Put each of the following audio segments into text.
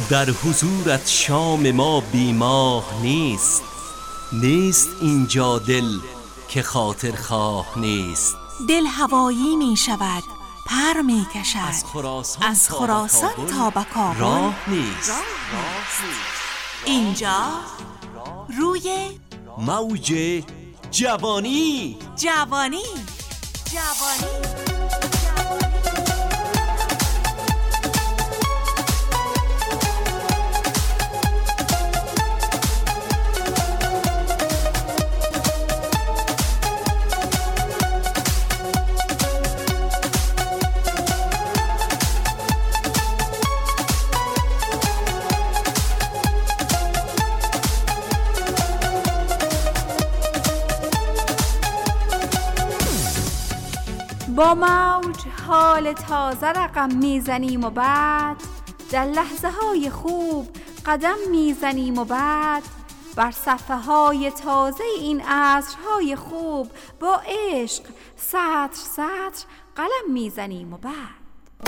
در حضورت شام ما بیماه نیست. نیست اینجا دل که خاطر خواه نیست. دل هوایی می شود، پر می کشد، از خراسان تا به کابل راه نیست. اینجا روی موج جوانی. با موج حال تازه رقم میزنیم و بعد در لحظه های خوب قدم میزنیم و بعد بر صفحه های تازه این عصرهای خوب با عشق سطر قلم میزنیم و بعد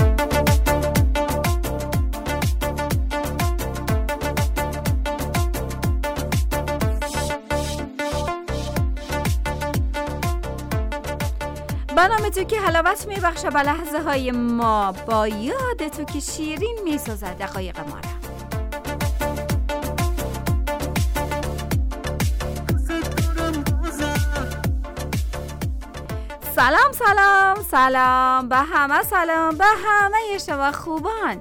برنامه تو که حلاوت میبخشه به لحظه های ما، با یاد تو که شیرین میسازد دقایق ما را. سلام به همه، سلام به همه شما خوبان.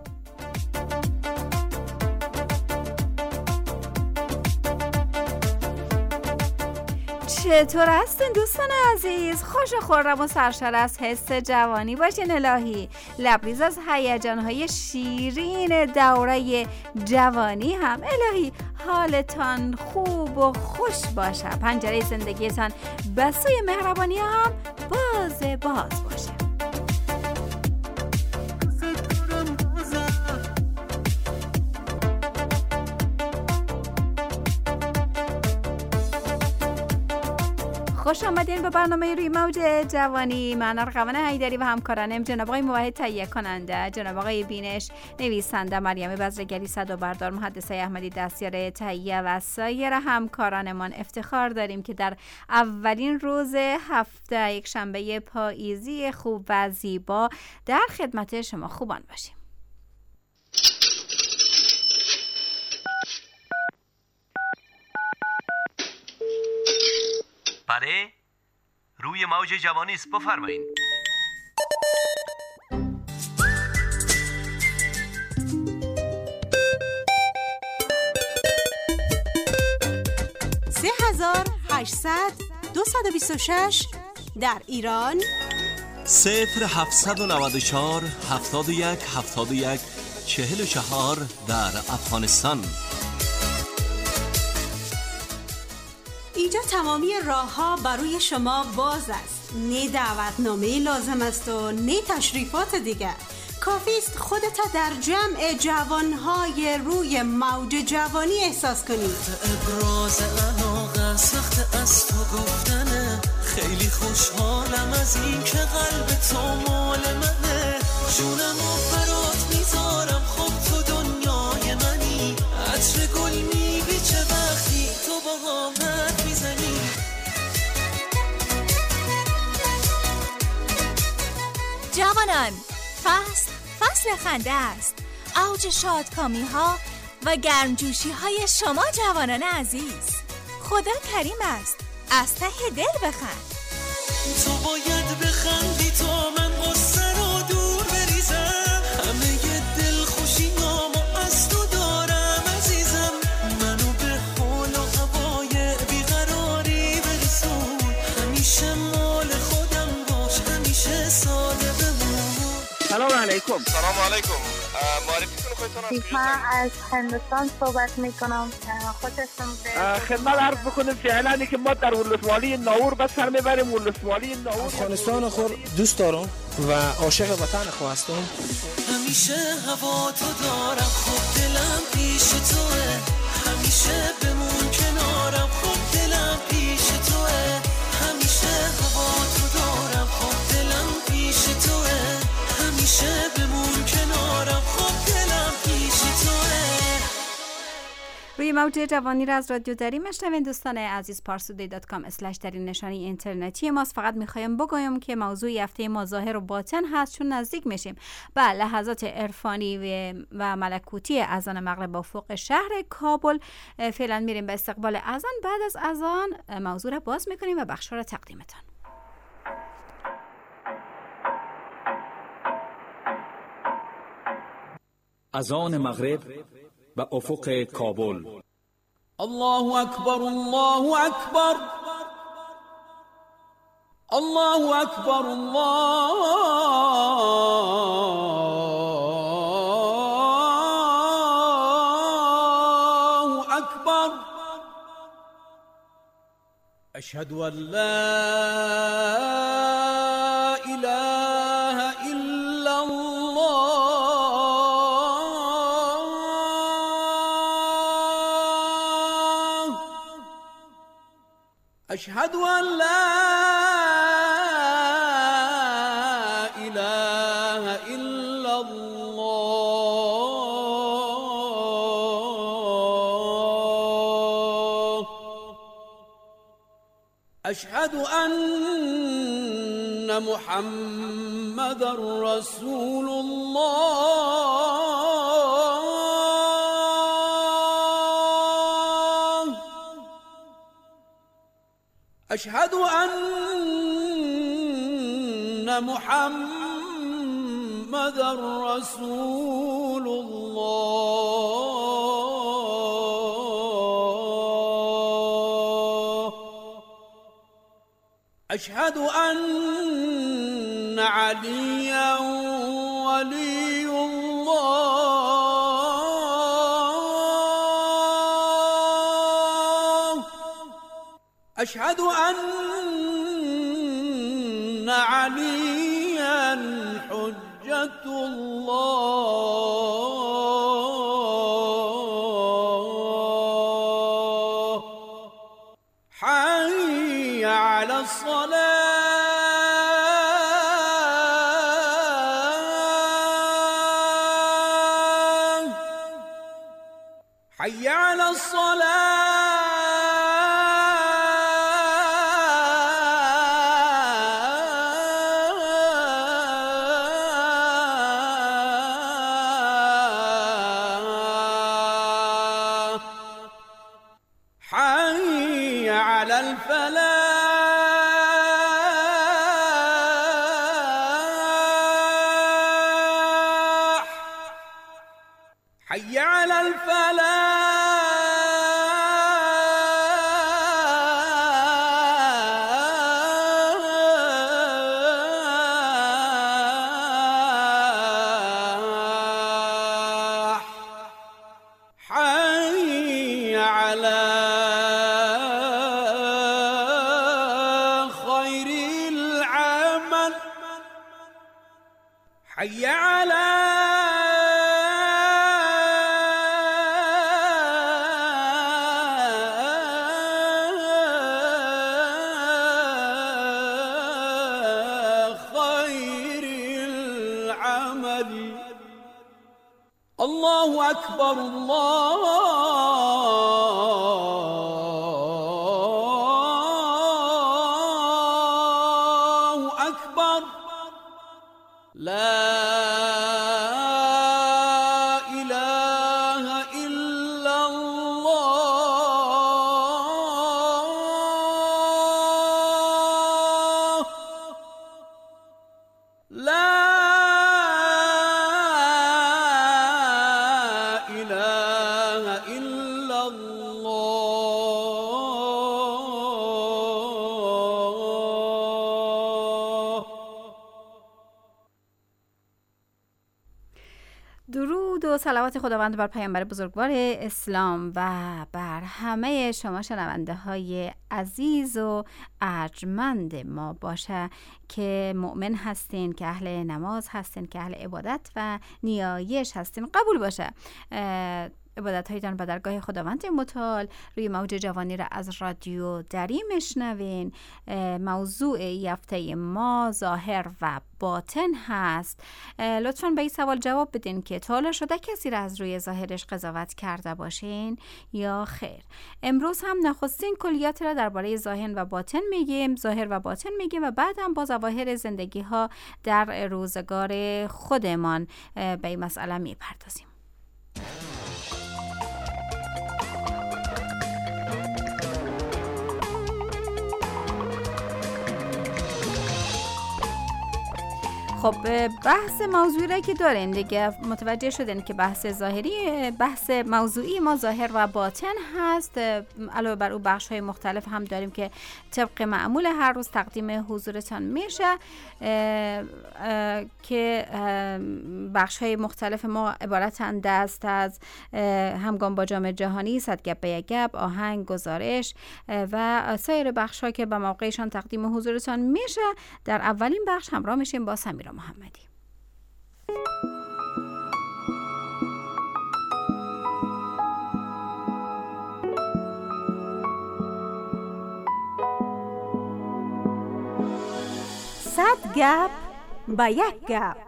چطور هستین دوستان عزیز؟ خوش و خرم و سرشار از حس جوانی باشین الهی. لبریز از هیجان‌های شیرین دوره جوانی هم الهی. حالتان خوب و خوش باشه، پنجره زندگیتان به سوی مهربانی هم باز باشه. خوش آمدین به برنامه روی موج جوانی. من ارغوان حیدری و همکارانم جناب آقای موحد تهیه کننده، جناب آقای بینش نویسنده، مریم بذرگری صدا بردار، محدثه احمدی دستیار تهیه و سایر همکارانمان افتخار داریم که در اولین روز هفته یک شنبه پاییزی خوب و زیبا در خدمت شما خوبان باشیم. بله، روی موج جوانی است، بفرمایید. در ایران 0794 71 71 44 در افغانستان. اینجا تمامی راه‌ها برای شما باز است. نه دعوتنامه لازم است و نه تشریفات دیگر. کافی است خودت در جمع جوانهای روی موج جوانی احساس کنید. ابراز علاقه سخت از تو گفتنه، خیلی خوشحالم از این که قلب تو مال منه. جونمو برات میذارم، خب تو دنیای منی. عطر گل میبیچه وقتی تو با حرف میزنی. جوانان، فصل خنده است. اوج شادکامی ها و گرمجوشی های شما جوانان عزیز. خدا کریم است، از ته دل بخند. تو باید بخندی تا من غصه رو دور بریزم. همه ی دل خوشی نامو از تو دارم عزیزم. منو به حال و هوای بیقراری برسون. همیشه مال خودم باش، همیشه ساده بمون. سلام علیکم. سلام علیکم. معرفی کنم خودتون. من از هندوستان صحبت میکنم. خوشتون خدمت عرض بکنیم فعلا که ما در ولسوالی ناور بس سر میبریم. ولسوالی ناور افغانستان خود دوست دارم و عاشق وطن خود هستم. همیشه هوا تو دارم، خب دلم پیش توه. همیشه بمون کنارم، خب دلم پیش توه. همیشه هوا تو دارم، خب دلم پیش توه. همیشه بمون کنارم، خب دلم پیش توه. روی موج جوانی را از رادیو دری میشنوین. دوستان عزیز parstoday.com/ در این نشانی اینترنتی ماست. فقط میخوایم بگویم که موضوع هفته ما ظاهر و باطن هست، چون نزدیک میشیم به لحظات عرفانی و ملکوتی اذان مغرب با افق شهر کابل. فعلا میریم به استقبال اذان. بعد از اذان موضوع را باز میکنیم و بخش را تقدیمتان. اذان مغرب به افق کابل. الله اکبر، الله اکبر، الله اکبر، الله اکبر. اشهد ان لا اله الا الله. أشهد أن لا إله إلا الله. أشهد أن محمد رسول الله. أشهد أن محمد رسول الله. أشهد أن عليا ولي الله. أشهد أن عليا حجة الله. حي على الصلاة. حي على الصلاة. حي على الفلاح. حي على الفلاح. حي على خير العمل. حي على خير العمل. الله أكبر، الله أكبر. لا إله إلا الله. لا إله إلا الله. درود و صلوات خداوند بر پیامبر بزرگوار اسلام و بر همه شما شنونده های عزیز و ارجمند ما باشه که مؤمن هستین، که اهل نماز هستین، که اهل عبادت و نیایش هستین. قبول باشه. عبادت‌هایتان به درگاه خداوند متعال. روی موج جوانی را از رادیو دری میشنوین. موضوع هفته ما ظاهر و باطن هست. لطفاً به این سوال جواب بدین که تا حالا شده کسی را از روی ظاهرش قضاوت کرده باشین یا خیر. امروز هم نخستین کلیات را درباره ظاهر و باطن میگیم و بعد هم با ظواهر زندگی ها در روزگار خودمان به این مسئله میپردازیم. خب بحث موضوعی را که داریم دیگه متوجه شدین که بحث موضوعی ما ظاهر و باطن هست. علاوه بر اون بخش های مختلف هم داریم که طبق معمول هر روز تقدیم حضورتان میشه که بخش های مختلف ما عبارتند است از همگام با جام جهانی، صد گپ به یک گپ، آهنگ، گزارش و سایر بخش ها که به موقعشان تقدیم حضورتان میشه. در اولین بخش همراه میشیم با سمیرا محمدی. صد گپ با یک گپ.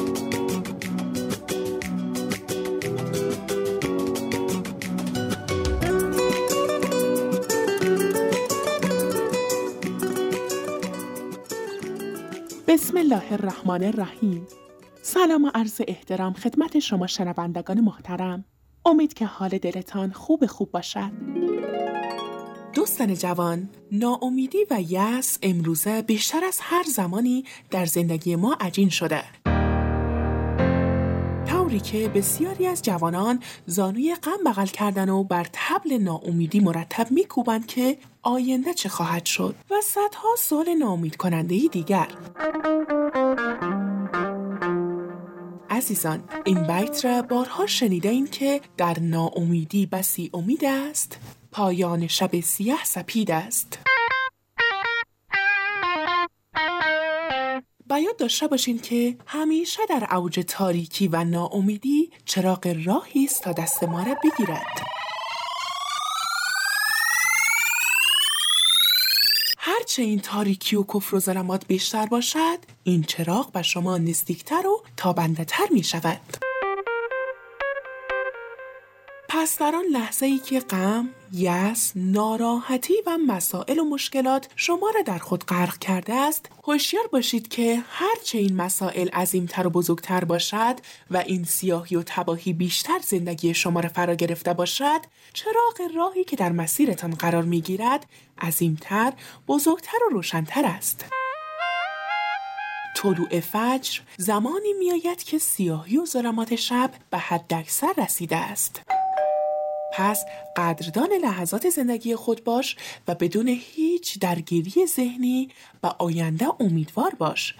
بسم الله الرحمن الرحیم. سلام و عرض احترام خدمت شما شنوندگان محترم. امید که حال دلتان خوب باشد. دوستان جوان، ناامیدی و یأس امروزه بیشتر از هر زمانی در زندگی ما عجین شده. طوری که بسیاری از جوانان زانوی غم بغل کردن و بر طبل ناامیدی مرتب میکوبند که آینده چه خواهد شد و صدها سوال ناامید کننده‌ای دیگر. عزیزان، این بیت را بارها شنیده این که در ناامیدی بسی امید است، پایان شب سیاه سپید است. باید داشته باشین که همیشه در اوج تاریکی و ناامیدی چراغ راهی است تا دست ما را بگیرد. هرچه این تاریکی و کفر و ظلمات بیشتر باشد، این چراغ به شما نزدیکتر و تابنده تر می شود. پس در آن لحظه‌ای که غم، یأس، ناراحتی و مسائل و مشکلات شما را در خود غرق کرده است، هوشیار باشید که هرچه این مسائل عظیمتر و بزرگتر باشد و این سیاهی و تباهی بیشتر زندگی شما را فرا گرفته باشد، چراغ راهی که در مسیرتان قرار می‌گیرد عظیمتر، بزرگتر و روشن‌تر است. طلوع فجر زمانی می‌آید که سیاهی و ظلمات شب به حداکثر رسیده است. پس قدردان لحظات زندگی خود باش و بدون هیچ درگیری ذهنی به آینده امیدوار باش.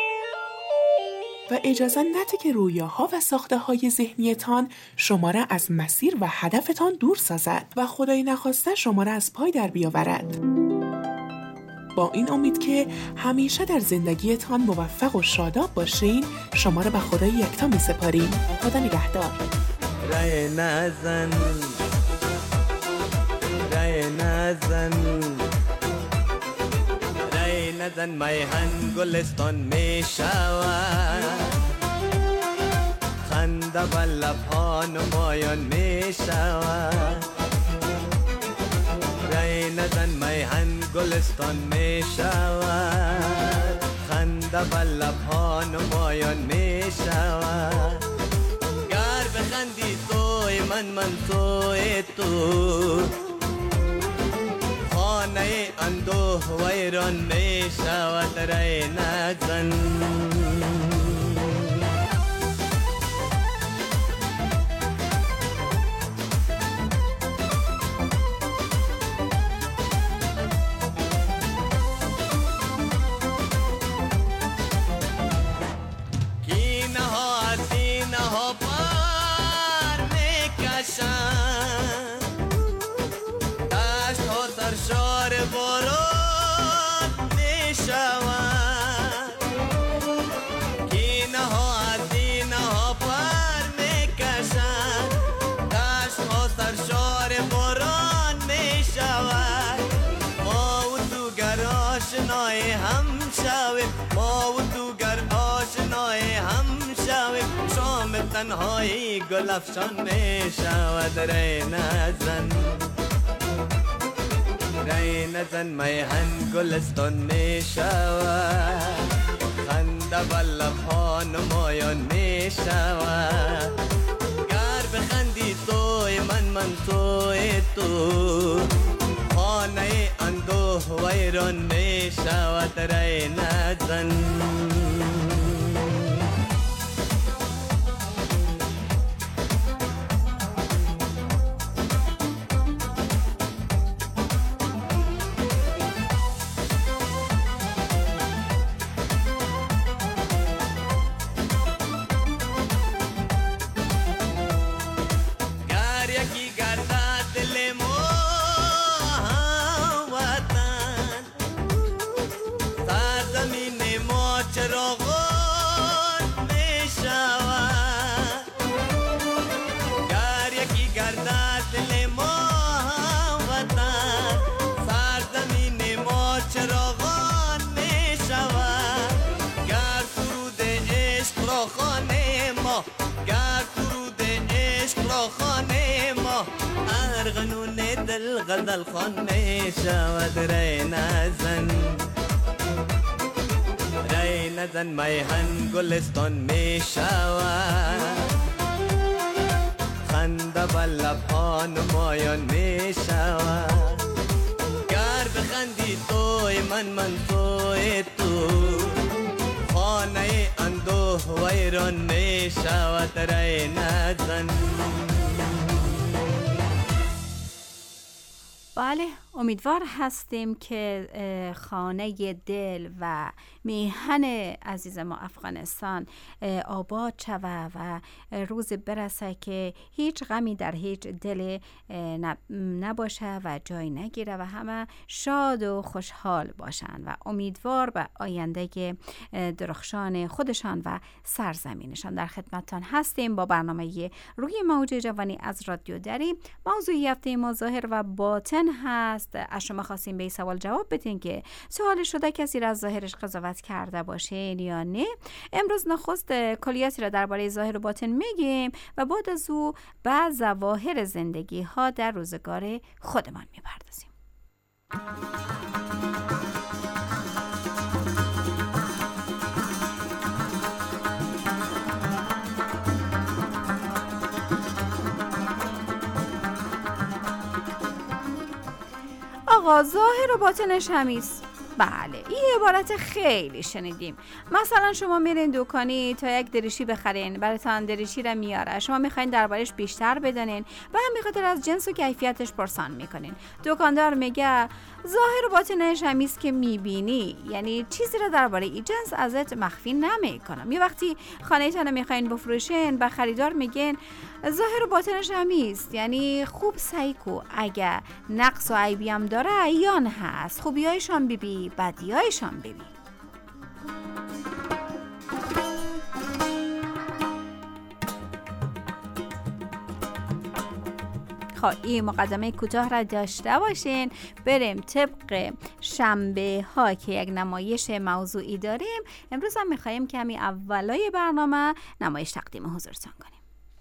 و اجازه نده که رویاها و ساخته‌های ذهنیتان شما را از مسیر و هدفتان دور سازد و خدای نخواسته شما را از پای در بیاورد. با این امید که همیشه در زندگیتان موفق و شاداب باشین، شما را به خدای یکتا می سپاریم. خدا نگهدار. رای نزن رای نزن رای نزن میهن گلستان می شود، خنده و لبها نمایان می شود. رای نزن میهن گلستان می شود، خنده و لبها نمایان می شود. گر بخندی توی من توی تو، خانه اندوه ویران می شود. رای نزن دشت ها سرشار باران می شود. شویم، ما و دوگر آشنای هم شویم، شام تنهایی گل افشان می شود. ری نزن ری نزن میهن گلستان می شود، خنده و لبها نمایان می شود. گر بخندی توی من توی تو، خانه اندوه ویران می شود. ری نزن غزل خوان می شود. ری نزن ری نزن میهن گلستان می شود، خنده و لبها نمایان می شود. گر بخندی توی من توی تو، خانه اندوه ویران می شود. ری نزن. بله، امیدوار هستیم که خانه دل و میهن عزیز ما افغانستان آباد شود و روز برسه که هیچ غمی در هیچ دل نباشه و جای نگیره و همه شاد و خوشحال باشن و امیدوار به آینده درخشان خودشان و سرزمینشان. در خدمتتان هستیم با برنامه روی موج جوانی از رادیو دری. موضوعی هفته ما ظاهر و باطن هست. از شما خواستیم به این سوال جواب بدین که سوال شده کسی را از ظاهرش قضاوت کرده باشین یا نه. امروز نخست کلیاتی را درباره ظاهر و باطن میگیم و بعد از او به ظواهر زندگی ها در روزگار خودمان میپردازیم. آقا ظاهر و باطنش همیست. بله، این عبارت خیلی شنیدیم. مثلا شما میرین دکانی تا یک دریشی بخرین، براتون دریشی را میاره، شما میخواین دربارش بیشتر بدونین و همین خاطر از جنس و کیفیتش پرسان میکنین. دکاندار میگه ظاهر و باطنش همیست که میبینی، یعنی چیزی را درباره این جنس ازت مخفی نمیکنم. یه وقتی خانه‌تون میخواین بفروشین به خریدار میگین ظاهر و باطنش همیست، یعنی خوب سعی کو، اگه نقص و عیبی هم داره عیان هست، خوبیایشان ببی، بدیایشان ببی. خب این مقدمه کوتاه را داشته باشین، بریم طبق شنبه ها که یک نمایش موضوعی داریم. امروز هم میخواییم که همین اولای برنامه نمایش تقدیم حضورتان کنیم.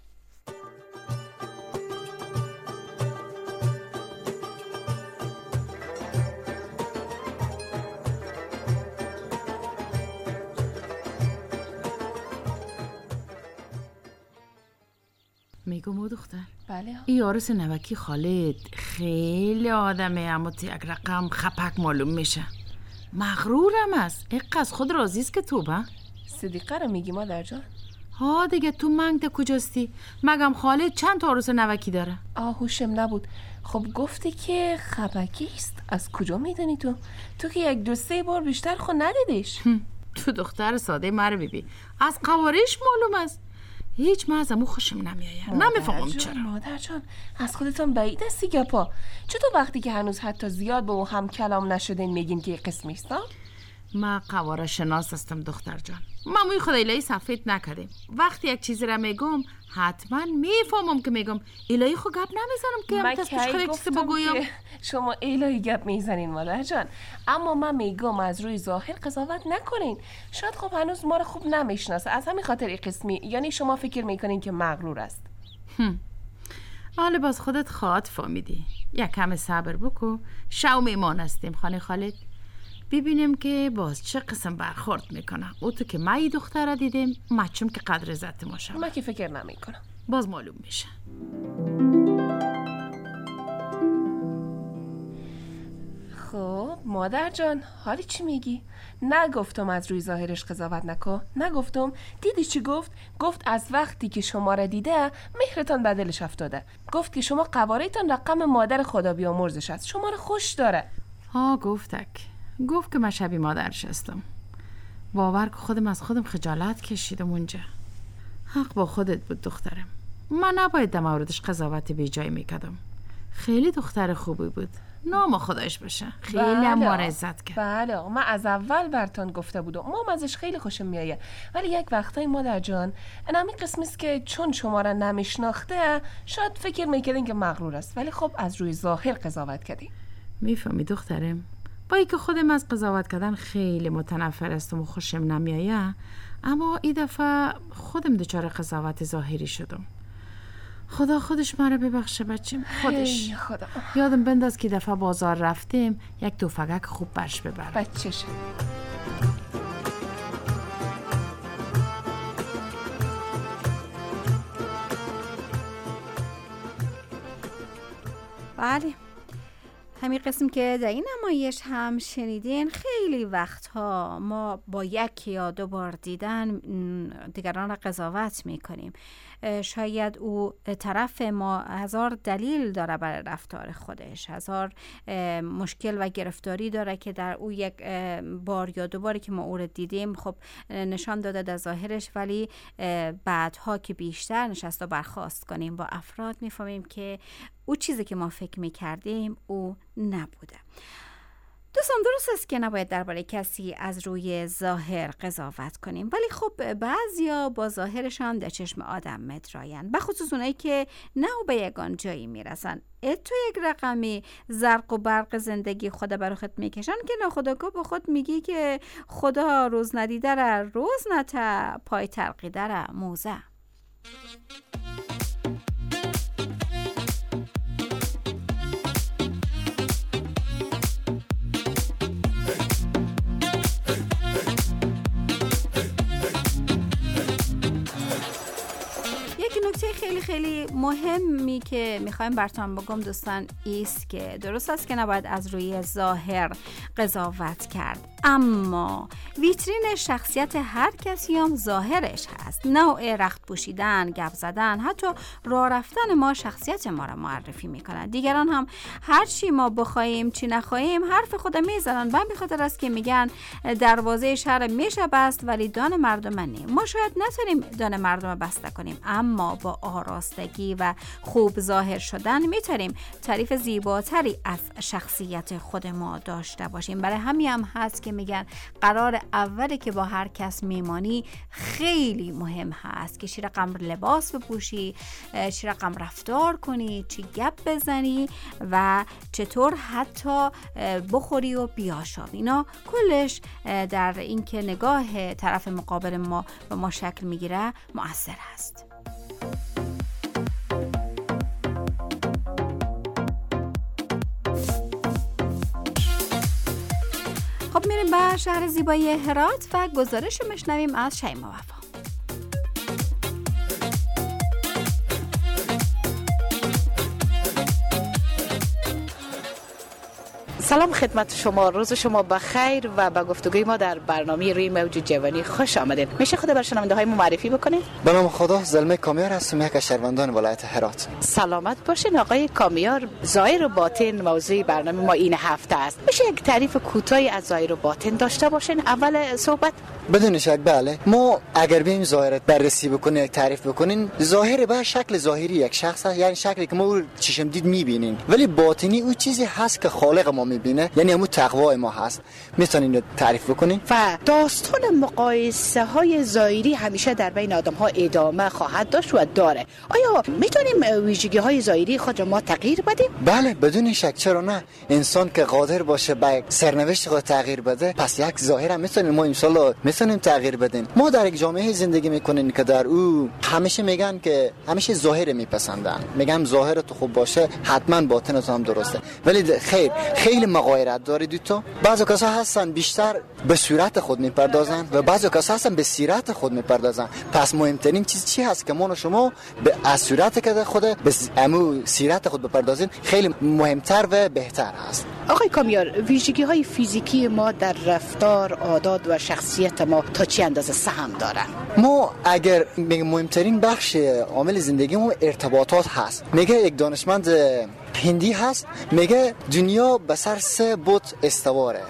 میگم دختر، بله این عروس نوکی خالد خیلی آدمه، اما تو یک رقم خپک معلوم میشه. مغرورم است، اینقدر از خود راضیست که تو با صدیقه رو میگی مادر جان؟ ها دیگه، تو منگ کجاستی؟ مگم خالد چند تا عروس نوکی داره؟ هوشم نبود. خب گفتی که خپکی است، از کجا میدونی تو که یک دو سه بار بیشتر خود ندیدیش؟ تو دختر ساده مرا بیبی، از قوارش معلوم است. هیچ من از امو خوشم نمیآید، نمیفهمم چرا. مادر جان از خودتان بعید هستی گپا. چطور وقتی که هنوز حتی زیاد با هم کلام نشدین میگین که قسمی است؟ ما قواره شناس هستم دختر جان. ما موی خود الهی سفید نکردیم. وقتی یک چیزی را میگم حتما میفهمم که میگم. الهی خود گپ نمیزنم که هم تصمیش خود یک چیزی بگویم. شما الهی گپ میزنین مادر جان، اما من میگم از روی ظاهر قضاوت نکنین. شاید خب هنوز ما رو خوب نمیشناسه، از همین خاطر این قسمی یعنی شما فکر میکنین که مغرور است. حالا باز خودت خواهد فهمیدی. یک کم صبر بکو. شو میمان هستیم خانه خالد، ببینیم که باز چه قسم برخورد میکنه. او تو که ما ای دختر را دیدیم مچم که قدر عزت ما شد. من که فکر نمیکنم، باز معلوم میشه. خب مادر جان حالی چی میگی؟ نگفتم از روی ظاهرش قضاوت نکن، نگفتم. دیدی چی گفت؟ گفت از وقتی که شما را دیده مهرتان به دلش افتاده. گفت که شما قواره‌تان رقم مادر خدا بیامرزش است، شما را خوش داره. گفت که من شبیه مادرش هستم. باور که خودم از خودم خجالت کشیدم اونجا. حق با خودت بود دخترم. من نباید در موردش قضاوت بی جای میکردم. خیلی دختر خوبی بود، نام خداش باشه. خیلی هم ما را عزت کرد. بله من از اول برتان گفته بودم ما ازش خیلی خوشم میایه، ولی یک وقتای مادر جان اینمی قسمی است که چون شما را نمیشناخته شاید فکر میکردین که مغرور است، ولی خب از روی ظاهر قضاوت کردی. میفهمی دخترم؟ با اینکه خودم از قضاوت کردن خیلی متنفر هستم و خوشم نمیایه، اما این دفعه خودم دچار قضاوت ظاهری شدم. خدا خودش مرا ببخشه بچم، خودش. خدا. یادم بنداز که دفعه بازار رفتیم یک توفگک خوب برش ببرم. بچه‌ش. بله، همین قسم که در این نمایش هم شنیدین، خیلی وقتها ما با یک یا دو بار دیدن دیگران را قضاوت میکنیم. شاید او طرف ما هزار دلیل داره برای رفتار خودش، هزار مشکل و گرفتاری داره که در او یک بار یا دو باری که ما او را دیدیم خب نشان داده در ظاهرش، ولی بعدها که بیشتر نشست و برخاست کنیم با افراد میفهمیم که او چیزی که ما فکر میکردیم او نبوده. دوستان درست است که نباید درباره کسی از روی ظاهر قضاوت کنیم، ولی خب بعضیا با ظاهرشان در چشم آدم مدراین، بخصوص اونایی که نه به یگان جایی میرسن. تو یک رقمی زرق و برق زندگی خدا برای خود میکشن که ناخودآگاه به خود میگی که خدا روز ندیده را روز نته، پای ترقیده را موزه. خیلی خیلی مهمی که میخوایم براتون بگم دوستان ایست که درست است که نباید از روی ظاهر قضاوت کرد، اما ویترین شخصیت هر کسی هم ظاهرش هست. نوع رخت پوشیدن، گپ زدن، حتی راه رفتن ما شخصیت ما را معرفی میکنن. دیگران هم هر چی ما بخوایم چی نخواهیم حرف خود میزنن. به خاطر است که میگن دروازه شهر میشه بست ولی دان مردم نی. ما شاید نتونیم دان مردم بسته کنیم، اما با آراستگی و خوب ظاهر شدن میتونیم تعریف زیباتری از شخصیت خود ما داشته باشیم. برای همین هم هست که میگن قرار اولی که با هر کس میمانی خیلی مهم هست که چی رقم لباس بپوشی، چی رقم رفتار کنی، چی گپ بزنی و چطور حتی بخوری و بیاشاب. اینا کلش در این که نگاه طرف مقابل ما به ما شکل میگیره مؤثر هست. خب میریم به شهر زیبای هرات و گزارش رو میشنویم از شیما وفا. سلام خدمت شما، روز شما بخیر و به گفتگوی ما در برنامه روی موج جوانی خوش آمدید. میشه خود بر شنونده های ما معرفی بکنید؟ به نام خدا، زلمه کامیار هستم، یک از شهروندان ولایت هرات. سلامت باشین آقای کامیار. ظاهر و باطن موضوع برنامه ما این هفته است. میشه یک تعریف کوتاهی از ظاهر و باطن داشته باشین اول صحبت؟ بدون شک بله. ما اگر بیم ظاهرت بررسی بکنیم، یک تعریف بکنیم، ظاهر به شکل ظاهری یک شخص هست، یعنی شکلی که ما چشم دید میبینیم، ولی باطنی او چیزی هست که خالق ما میبینه، یعنی همون تقوای ما هست. میتونین تعریف بکنین؟ و داستان مقایسه های ظاهری همیشه در بین آدم ها ادامه خواهد داشت و داره. آیا میتونیم ویژگی های ظاهری خود را ما تغییر بدیم؟ بله بدون شک، چرا نه؟ انسان که قادر باشه به سرنوشت خود تغییر بده، پس یک ظاهر هم میتونیم ما انشالله میتونیم تغییر بدیم. ما در یک جامعه زندگی میکنیم که در او همیشه میگن که همیشه ظاهر میپسندن، میگم ظاهر تو خوب باشه حتما باطن تو هم درسته، ولی خیر خیلی مغایرت داره تو. بعضی کسا هستن بیشتر به صورت خود میپردازن و بعضی کسا هستن به سیرت خود میپردازن. پس مهمترین چیز چی هست که ما و شما به از صورت که خود به امو سیرت خود بپردازین خیلی مهمتر و بهتر هست. آقای کامیار، ویژگی های فیزیکی ما در رفتار، عادات و شخصیت ما تا چه اندازه سهم دارن؟ ما اگر مهمترین بخش عامل زندگی ما ارتباطات هست. میگه یک دانشمند هندی هست، میگه دنیا به سر 3 بود استواره: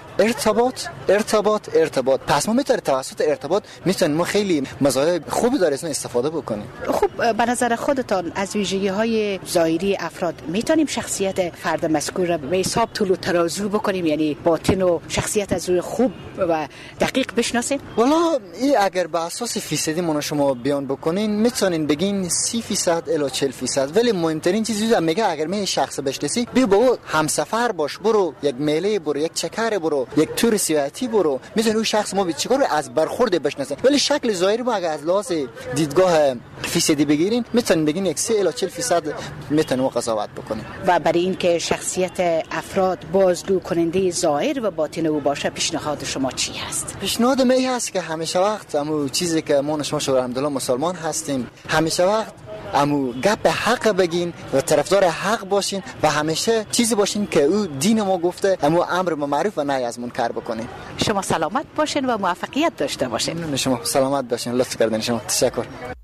ارتباط. پس ما میتونه توسط ارتباط میتونیم ما خیلی مزایای خوبی داره از استفاده بکنیم. خب به نظر خودتان از ویژگی های ظاهری افراد میتونیم شخصیت فرد مذکور را به حساب طول و ترازو بکنیم، یعنی باطن و شخصیت از روی خوب و دقیق بشناسیم؟ والا این اگر به اساس فیصدی ما شما بیان بکنین میتونین بگین 30% الی 40%، ولی مهمترین چیزی میگه اگر می شخص بشناسی بیا با او همسفر باش، برو یک میله برو، یک چکر برو، یک تور سیاحتی برو، میتونی اون شخص ما چیکار از برخورد بشناسه. ولی شکل ظاهری ما اگر از لحاظ دیدگاه فیصدی بگیرین میتونین بگین یک 30 الی 40% میتونیم قضاوت بکنیم. و برای اینکه شخصیت افراد بازگو کننده ظاهر و باطن او باشه پیشنهاد شما چی هست؟ پیشنهاد من هست که همیشه وقت همون چیزی که ما شما الحمدلله مسلمان هستیم، همیشه وقت امو گپ حق بگین و طرفدار حق باشین و همیشه چیزی باشین که او دین ما گفته، امو امر به معروف و نهی از منکر بکنین. شما سلامت باشین و موفقیت داشته باشین. شما سلامت باشین، لطف کردین. شما تشکر.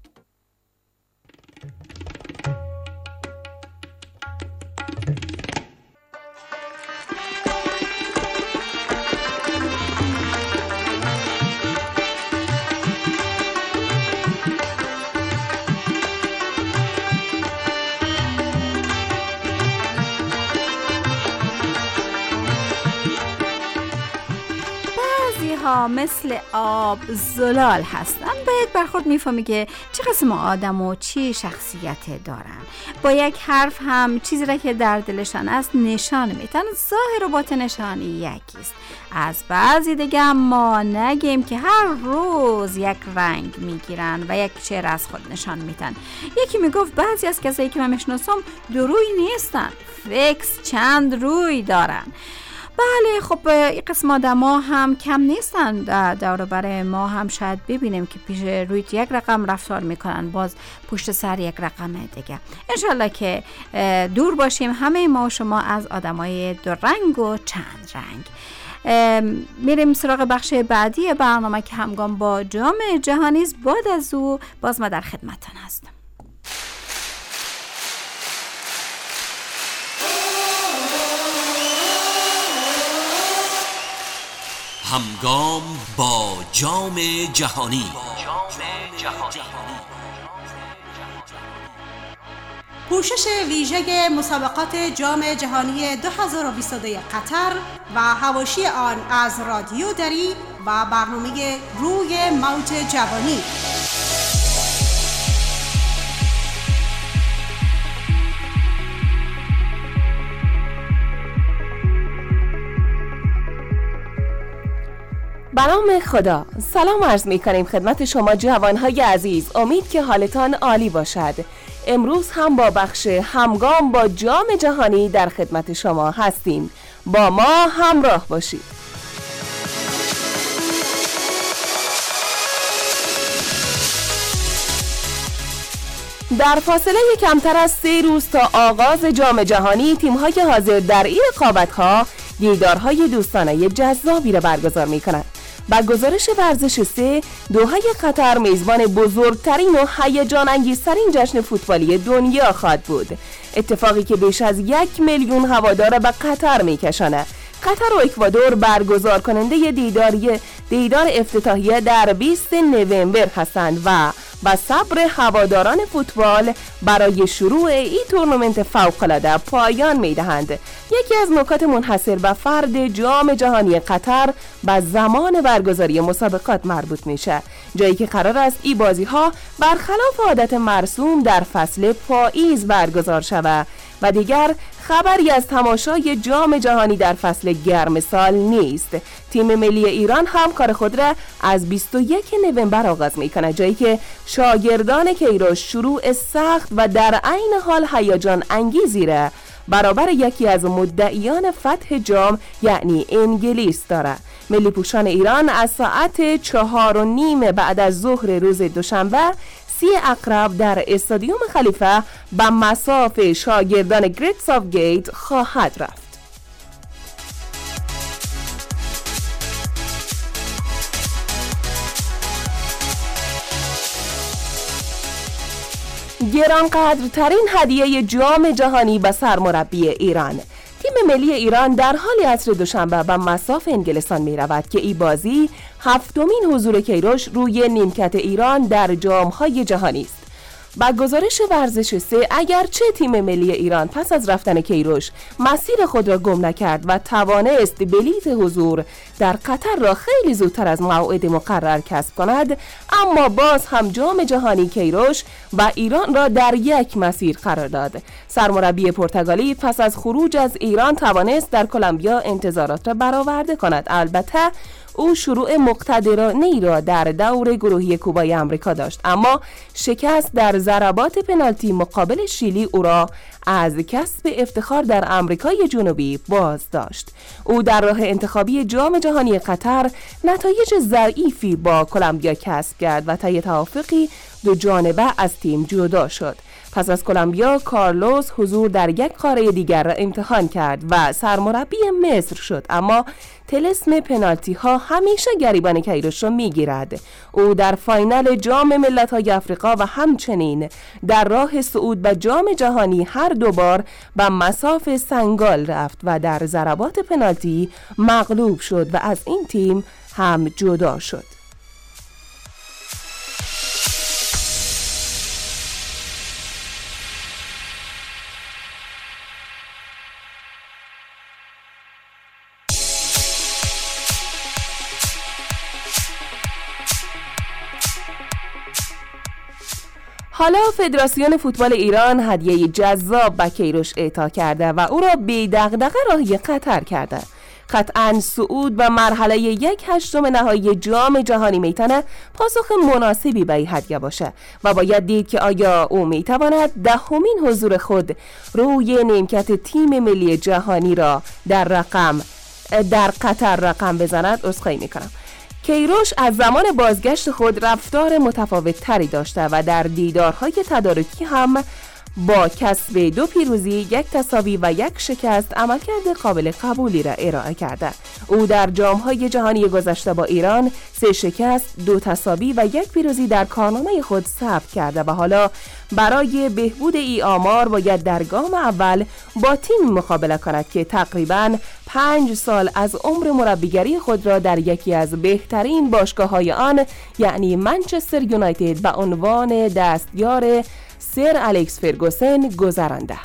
مثل آب زلال هستن. با یک برخورد میفهمی که چه قسم آدم و چی شخصیت دارن. با یک حرف هم چیزی را که در دلشان است نشان میتن. ظاهر و باطنشان یکیست. از بعضی دیگه ما نگیم که هر روز یک رنگ میگیرن و یک چهره از خود نشان میتن. یکی میگفت بعضی از کسایی که من میشناسم دو روی نیستن، فیکس چند روی دارن. بله خب این قسم آدم ها هم کم نیستن. دور بر ما هم شاید ببینیم که پیش روی یک رقم رفتار میکنن، باز پشت سر یک رقم دیگه. انشالله که دور باشیم همه ما و شما از آدم های دو رنگ و چند رنگ. میریم سراغ بخش بعدی برنامه که همگام با جام جهانی است. بعد از او باز ما در خدمتتان هستم. همگام با جام جهانی. پوشش ویژه مسابقات جام جهانی 2022 قطر و حواشی آن از رادیو دری و برنامه روی موج جوانی. به نام خدا سلام عرض می کنیم خدمت شما جوانهای عزیز. امید که حالتان عالی باشد. امروز هم با بخش همگام با جام جهانی در خدمت شما هستیم. با ما همراه باشید. در فاصله کمتر از 3 روز تا آغاز جام جهانی تیم‌های حاضر در این رقابت‌ها دیدارهای دوستانه جذابی را برگزار می‌کنند. با گزارش ورزش 3 دوحه قطر میزبان بزرگترین و هیجان انگیزترین جشن فوتبالی دنیا خواهد بود. اتفاقی که بیش از 1 میلیون هوادار به قطر میکشاند. قطر و اکوادور برگزار کننده دیدار افتتاحیه در 20 نوامبر هستند و و صبر هواداران فوتبال برای شروع این تورنمنت فوق‌العاده پایان می‌دهند. یکی از نکات منحصر به فرد جام جهانی قطر به زمان برگزاری مسابقات مربوط میشه، جایی که قرار است این بازی‌ها برخلاف عادت مرسوم در فصل پاییز برگزار شود و دیگر خبری از تماشای جام جهانی در فصل گرم سال نیست. تیم ملی ایران هم کار خود را از 21 نوامبر آغاز میکنه، جایی که شاگردان کیروش شروع سخت و در عین حال هیجان انگیزی را برابر یکی از مدعیان فتح جام یعنی انگلیس داره. ملی پوشان ایران از ساعت 4:30 بعد از ظهر روز دوشنبه 30 اقرب در استادیوم خلیفه به مصاف شاگردان گریت ساوتگیت خواهد رفت. گرانقدرترین هدیه جام جهانی به سرمربی ایران. تیم ملی ایران در حال عصر دوشنبه به مصاف انگلستان می رود که این بازی 7مین حضور کیروش روی نیمکت ایران در جام‌های جهانی است. با گزارش ورزش 3 اگرچه تیم ملی ایران پس از رفتن کیروش مسیر خود را گم نکرد و توانست بلیط حضور در قطر را خیلی زودتر از موعد مقرر کسب کند، اما باز هم جام جهانی کیروش و ایران را در یک مسیر قرار داد. سرمربی پرتغالی پس از خروج از ایران توانست در کلمبیا انتظارات را برآورده کند. البته او شروع مقتدرانه‌ای را در دور گروهی کوبای آمریکا داشت، اما شکست در ضربات پنالتی مقابل شیلی او را از کسب افتخار در آمریکای جنوبی باز داشت. او در راه انتخابی جام جهانی قطر نتایج ضعیفی با کلمبیا کسب کرد و طی توافقی دو جانبه از تیم جدا شد. پس از کلمبیا کارلوس حضور در یک قاره دیگر را امتحان کرد و سرمربی مصر شد، اما طلسم پنالتی ها همیشه گریبان کیروش را میگیرد. او در فاینال جام ملت‌های آفریقا و همچنین در راه صعود به جام جهانی هر دو بار به مصاف سنگال رفت و در ضربات پنالتی مغلوب شد و از این تیم هم جدا شد. حالا فدراسیون فوتبال ایران هدیه جذاب به کیروش اعطا کرده و او را بی دغدغه راهی قطر کرده. قطعاً صعود به مرحله 1/8 نهایی جام جهانی میتونه پاسخ مناسبی به این هدیه باشه و باید دید که آیا او میتواند 10مین حضور خود روی نیمکت تیم ملی جهانی را در قطر رقم بزند. عذرخواهی میکنم. کیروش از زمان بازگشت خود رفتار متفاوت تری داشته و در دیدارهای تدارکی هم با کسب 2 پیروزی، 1 تساوی و 1 شکست عملکرد قابل قبولی را ارائه کرده. او در جام‌های جهانی گذشته با ایران 3 شکست، 2 تساوی و 1 پیروزی در کارنامه خود ثبت کرده و حالا برای بهبود این آمار باید در گام اول با تیم مقابله کند که تقریباً 5 سال از عمر مربیگری خود را در یکی از بهترین باشگاه‌های آن یعنی منچستر یونایتد به عنوان دستیار سر الکس فرگوسن گذرانده.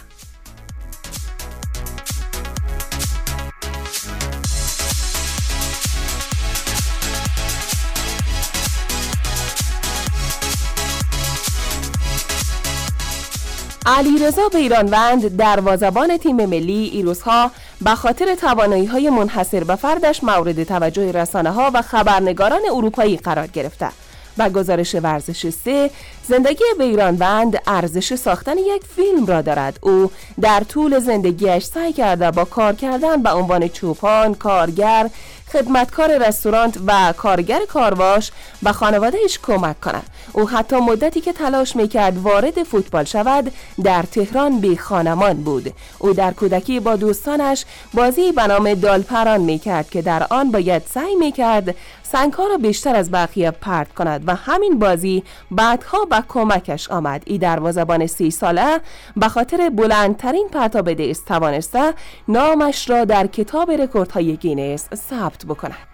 علیرضا بیرانوند دروازه‌بان تیم ملی این روزها به خاطر توانایی‌های منحصر به فردش مورد توجه رسانه‌ها و خبرنگاران اروپایی قرار گرفته. و گزارش ورزش 3 زندگی بیرانوند ارزش ساختن یک فیلم را دارد. او در طول زندگیش سعی کرده با کار کردن به عنوان چوپان، کارگر، خدمتکار رستوران و کارگر کارواش به خانوادهش کمک کند. او حتی مدتی که تلاش میکرد وارد فوتبال شود در تهران بی خانمان بود. او در کودکی با دوستانش بازی به نام دالپران میکرد که در آن باید سعی میکرد سنگ‌ها را بیشتر از بقیه پرت کند و همین بازی بعدها به کمکش آمد. این دروازه‌بان 30 ساله به خاطر بلندترین پرتاب دست توانسته نامش را در کتاب رکوردهای گینس ثبت بکند.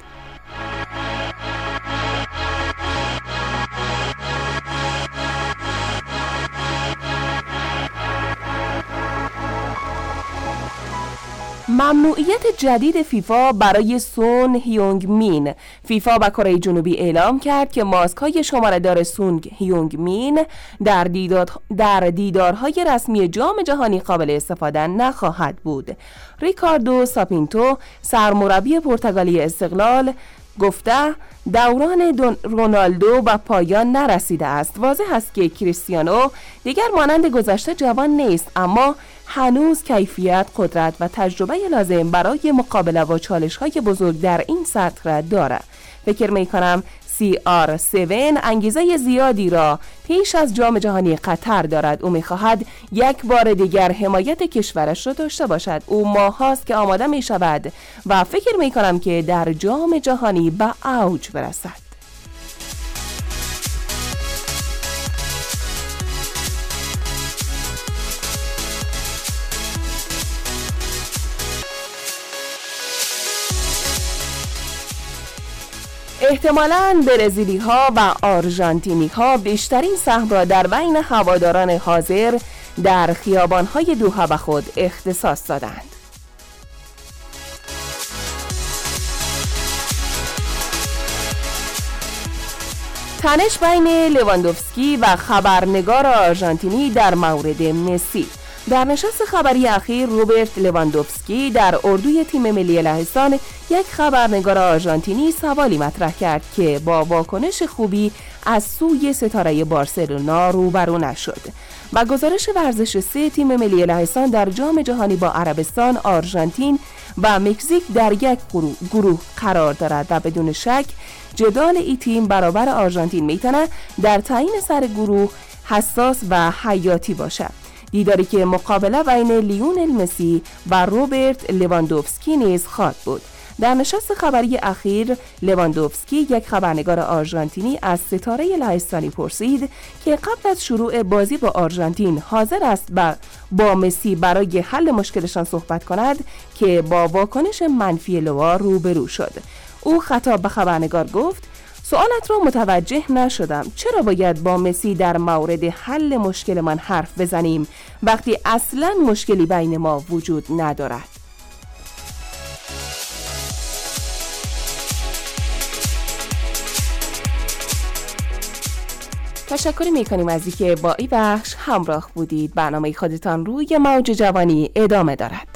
ممنوعیت جدید فیفا برای سون هیونگ مین. فیفا و کره جنوبی اعلام کرد که ماسک‌های شماره‌دار سون هیونگ مین در دیدارهای رسمی جام جهانی قابل استفاده نخواهد بود. ریکاردو ساپینتو، سرمربی پرتغالی استقلال، گفته دوران رونالدو به پایان نرسیده است. واضح است که کریستیانو دیگر مانند گذشته جوان نیست، اما هنوز کیفیت، قدرت و تجربه لازم برای مقابله با چالش‌های بزرگ در این سطح را دارد. فکر می‌کنم CR7 انگیزه زیادی را پیش از جام جهانی قطر دارد. او می‌خواهد یک بار دیگر حمایت کشورش را داشته باشد. او ماه‌هاست که آماده می‌شود و فکر می‌کنم که در جام جهانی به اوج برسد. احتمالاً برزیلی ها و آرژانتینی ها بیشترین سهم را در بین هواداران حاضر در خیابان های دوحه به خود اختصاص دادند. تنش بین لواندوفسکی و خبرنگار آرژانتینی در مورد مسی. در نشست خبری اخیر روبرت لواندوفسکی در اردوی تیم ملی لهستان یک خبرنگار آرژانتینی سوالی مطرح کرد که با واکنش خوبی از سوی ستاره بارسلونا روبرو نشد. و گزارش ورزش 3 تیم ملی لهستان در جام جهانی با عربستان، آرژانتین و مکزیک در یک گروه قرار دارد و بدون شک جدال این تیم برابر آرژانتین میتونه در تعیین سر گروه حساس و حیاتی باشد. دیداری که مقابله بین لیونل مسی و روبرت لواندوفسکی نیز خواهد بود. در نشست خبری اخیر لواندوفسکی، یک خبرنگار آرژانتینی، از ستاره لهستانی پرسید که قبل از شروع بازی با آرژانتین حاضر است با مسی برای حل مشکلشان صحبت کند که با واکنش منفی لوا روبرو شد. او خطاب به خبرنگار گفت: سوالت را متوجه نشدم. چرا باید با مسی در مورد حل مشکل من حرف بزنیم وقتی اصلاً مشکلی بین ما وجود ندارد؟ تشکر میکنیم از اینکه با این بخش همراه بودید. برنامه خودتان روی موج جوانی ادامه دارد.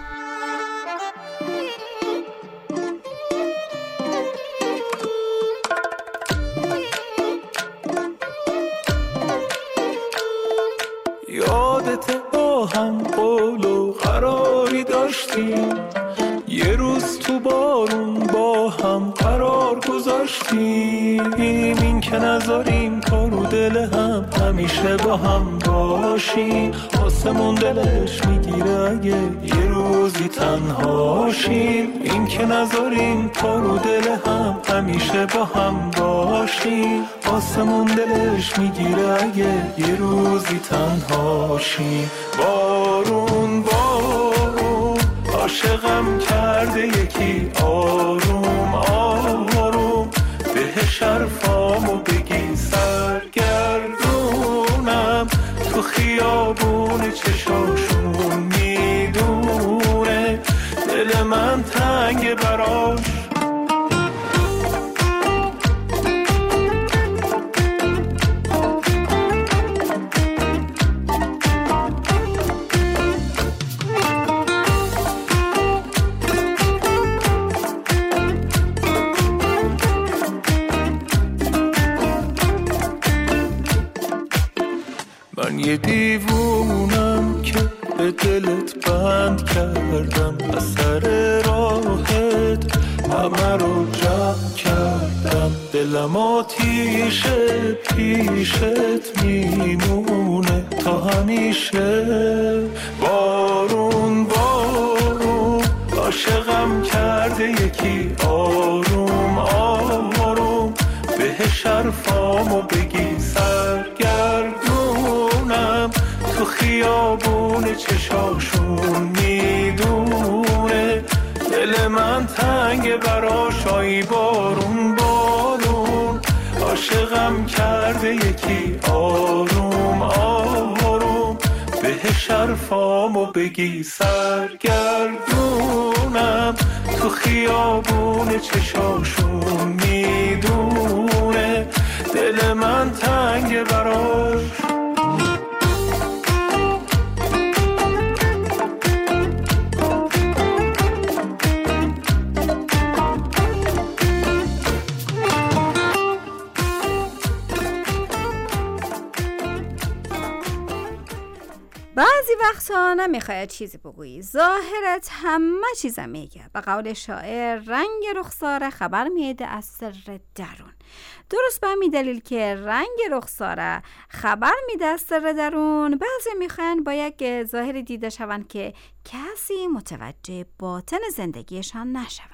یادت با هم قول و قراری داشتیم، یه روز تو بارون با هم قرار گذاشتیم، این که نذاریم تا رو دل هم همیشه با هم باشیم. آسمون دلش میگیره اگه یه روزی تنهاشیم، این که نذاریم تا رو دل هم همیشه با هم باشیم. آسمون دلش میگیره اگه یه روزی تنهاشیم. بارون بارون عاشقم کرده یکی، آروم آروم بهش حرفامو بگی، سرگردونم تو خیابون چشاشون، میدونه دل من تنگ براش. من یه دیوونم که به دلت بند کردم، از سر راحت همه رو جمع کردم. دلم آتیشه پیشت میمونه تا همیشه. بارون بارون عاشقم کرده یکی، آروم آروم بهش حرفامو بگی، سرگردونم تو خیابون چشاشون، میدونه دل من تنگ براش. آی بارون بارون عاشقم کرده یکی، آروم آروم که شرفامو بگی سرگردونم، تو خیابون چشاشون میدونه دل من تنگ براش. بعضی وقتا نمیخواد چیزی بگویی، ظاهرت همه چیز میگه. به قول شاعر رنگ رخساره خبر میده از سر درون. درست به همین دلیل که رنگ رخساره خبر میده از سر درون، بعضی میخوان با یک ظاهر دیده شوند که کسی متوجه باطن زندگیشان نشوند.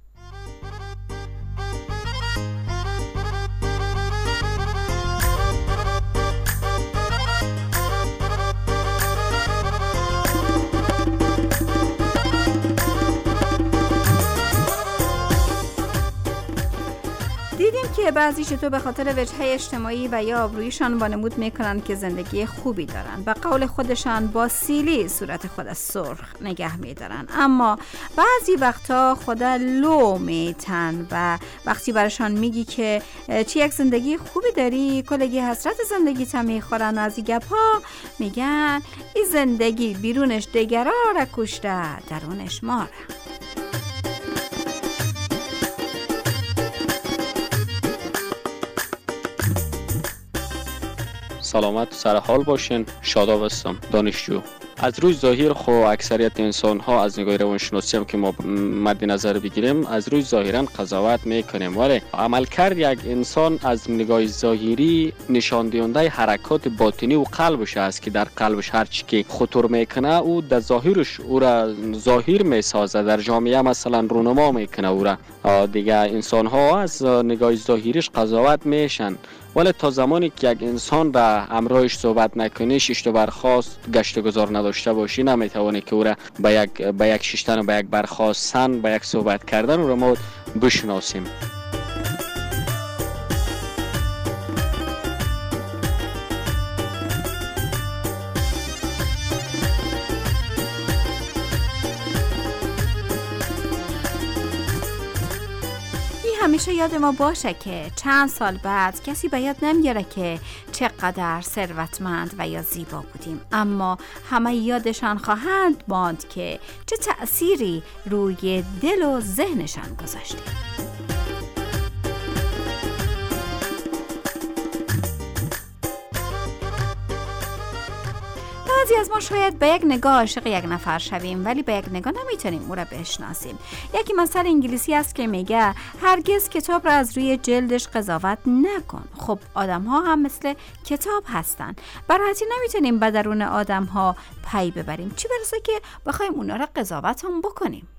دیدیم که بعضی چطور به خاطر وجهه اجتماعی و یا آبرویشان وانمود میکنن که زندگی خوبی دارن. به قول خودشان با سیلی صورت خود سرخ نگه میدارن، اما بعضی وقتا خدا لو میتن و وقتی برشان میگی که چی یک زندگی خوبی داری، کلگی حسرت زندگی تا میخورن و از این گپا میگن این زندگی بیرونش دگرا را کشته درونش ماره. سلامت و سرحال باشین. شاداب هستم، دانشجو. از روی ظاهر خو اکثریت انسان ها از نگاه روانشناسی هم که ما مد نظر بگیریم از روی ظاهرا قضاوت میکنیم، ولی عملکرد یک انسان از نگاه ظاهری نشان دهنده حرکات باطنی و قلبش است که در قلبش هر چی که خطور میکنه او در ظاهرش او را ظاهر میسازه، در جامعه مثلا رونما میکنه او را. دیگه انسان ها از نگاه ظاهریش قضاوت میشن، ولی تا زمانی که یک انسان را همراهش صحبت نکنی، شش برخاست گشت گذار نداشته باشی، نمیتوانی که او را به یک ششتن و به یک برخاستن، به یک صحبت کردن او را ما بشناسیم. همیشه یاد ما باشه که چند سال بعد کسی به یاد نمیاره که چقدر ثروتمند و یا زیبا بودیم، اما همه یادشان خواهند ماند که چه تأثیری روی دل و ذهنشان گذاشتیم. بعضی از ما شاید به یک نگاه عاشق یک نفر شویم، ولی به یک نگاه نمیتونیم او را بشناسیم. یکی مثل انگلیسی است که میگه هرگز کتاب را از روی جلدش قضاوت نکن. خب آدم ها هم مثل کتاب هستن، برایتی نمیتونیم به درون آدم ها پی ببریم، چی برسه که بخوایم اونا را قضاوت هم بکنیم.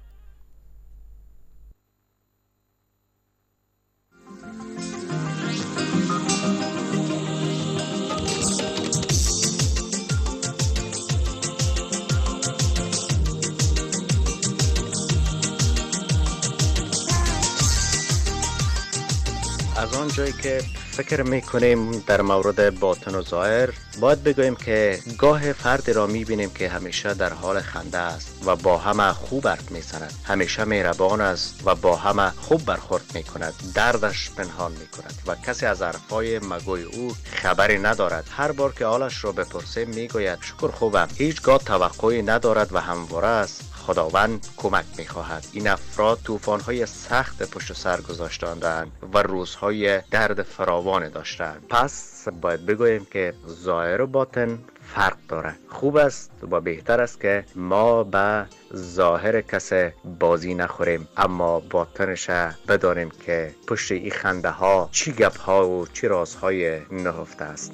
از آن جایی که فکر میکنیم در مورد باطن و ظاهر، باید بگوییم که گاه فرد را میبینیم که همیشه در حال خنده است و با همه خوب حرف میزند، همیشه مهربان است و با همه خوب برخورد میکند، دردش پنهان میکند و کسی از حرفای مگوی او خبری ندارد. هر بار که حالش را بپرسیم میگوید شکر خوبم، هیچگاه توقعی ندارد و همواره است خداوند کمک می‌خواهد. این افراد طوفان‌های سخت پشت سر گذاشته‌اند و روزهای درد فراوان داشتند. پس باید بگوییم که ظاهر و باطن فرق داره. خوب است و بهتر است که ما به ظاهر کسی بازی نخوریم، اما باطنش بدانیم که پشت این خنده ها چی گپ ها و چی رازهای نهفته است.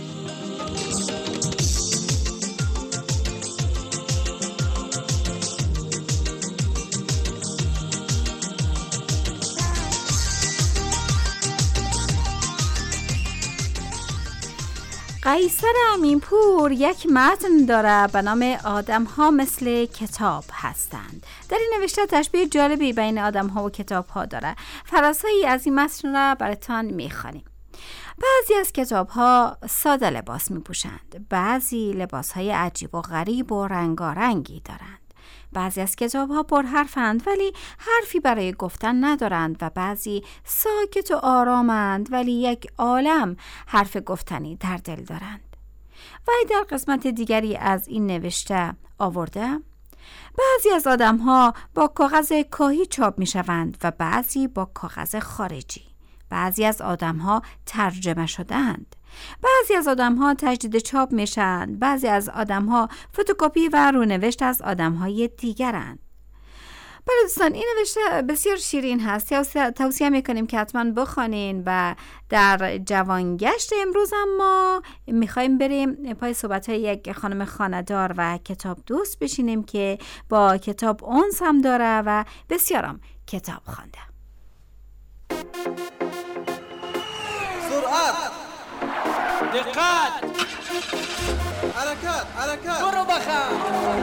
قیصر امینپور یک متن داره به نام آدم ها مثل کتاب هستند. در این نوشته تشبیه جالبی بین آدم ها و کتاب ها داره. فراسایی از این متن را براتان میخوانیم. بعضی از کتاب‌ها ساده لباس می‌پوشند، بعضی لباس‌های عجیب و غریب و رنگارنگی دارند. بعضی از کتاب‌ها پرحرفند ولی حرفی برای گفتن ندارند و بعضی ساکت و آرامند ولی یک عالم حرف گفتنی در دل دارند. و در قسمت دیگری از این نوشته آورده: بعضی از آدم‌ها با کاغذ کاهی چاپ می‌شوند و بعضی با کاغذ خارجی. بعضی از آدم‌ها ترجمه شده‌اند. بعضی از آدم‌ها تجدید چاپ میشن، بعضی از آدم‌ها فتوکپی و رونوشت از آدم‌های دیگرند. بله دوستان، این نوشته بسیار شیرین هست. توصیه میکنیم که حتما بخوانین. و در جوانگشت امروز ما میخوایم بریم پای صحبت‌های یک خانم خانه‌دار و کتاب دوست بشینیم که با کتاب اونس هم داره و بسیارم کتاب خوانده. سرعت، دقت، حرکت، برو بخم.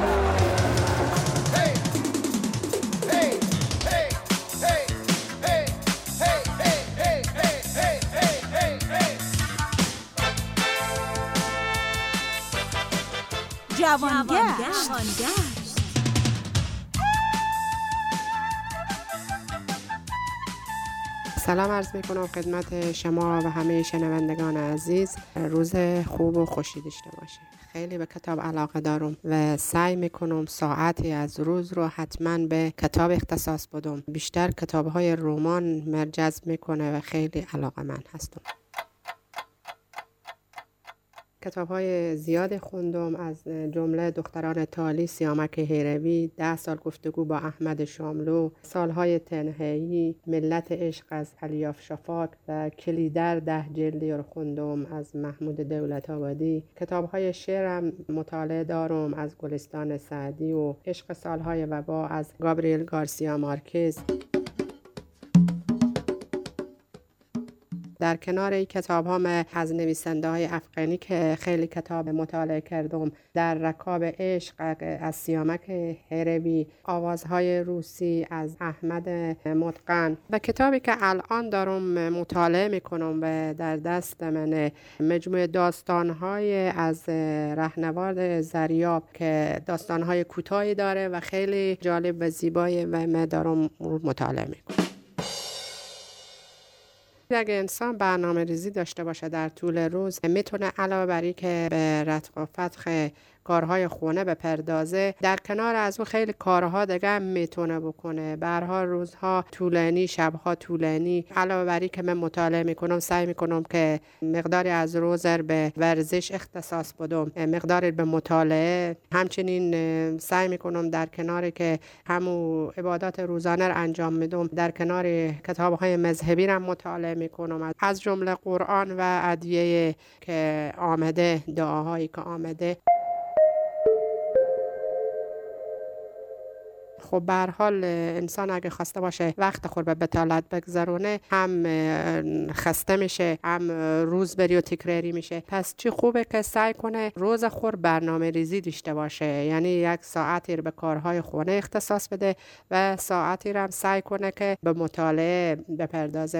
جوانگشت. سلام عرض میکنم خدمت شما و همه شنوندگان عزیز. روز خوب و خوشی داشته باشید. خیلی به کتاب علاقه دارم و سعی میکنم ساعتی از روز رو حتما به کتاب اختصاص بدم. بیشتر کتاب‌های رمان مرجذب میکنه و خیلی علاقه من هستم. کتاب‌های زیاد خوندم، از جمله دختران تالی سیامک هیروی، 10 سال گفتگو با احمد شاملو، سالهای تنهایی، ملت عشق از الیاف شفاک و کلیدر 10 جلدی رو خوندم از محمود دولت‌آبادی. کتاب‌های شعرم مطالعه دارم از گلستان سعدی و عشق سالهای وبا از گابریل گارسیا مارکز. در کنار این کتاب ها از نویسنده های افغانی که خیلی کتاب مطالعه کردم، در رکاب عشق از سیامک هیروی، آوازهای روسی از احمد متقن و کتابی که الان دارم مطالعه میکنم و در دست من مجموعه داستانهای از رهنورد زریاب که داستانهای کوتاهی داره و خیلی جالب و زیبایه و من دارم مطالعه میکنم. اگه انسان برنامه ریزی داشته باشه در طول روز، میتونه علاوه بر اینکه به رتق و فتق کارهای خونه بپردازه، در کنار از اون خیلی کارها دیگه میتونه بکنه. به هر حال روزها طولانی، شبها طولانی. علاوه بر این که من مطالعه میکنم، سعی میکنم که مقداری از روز به ورزش اختصاص بدم، مقداری به مطالعه. همچنین سعی میکنم در کناری که همون عبادات روزانه رو انجام میدم، در کنار کتابهای مذهبی رو مطالعه میکنم، از جمله قرآن و ادعیه که آمده، دعاهایی که آمده. خب به هر حال انسان اگه خواسته باشه وقت خود به بتالت بگذرونه، هم خسته میشه، هم روز بری و تکراری میشه. پس چی خوبه که سعی کنه روز خود برنامه ریزی داشته باشه، یعنی 1 ساعتی رو به کارهای خونه اختصاص بده و ساعتی رو هم سعی کنه که به مطالعه بپردازه.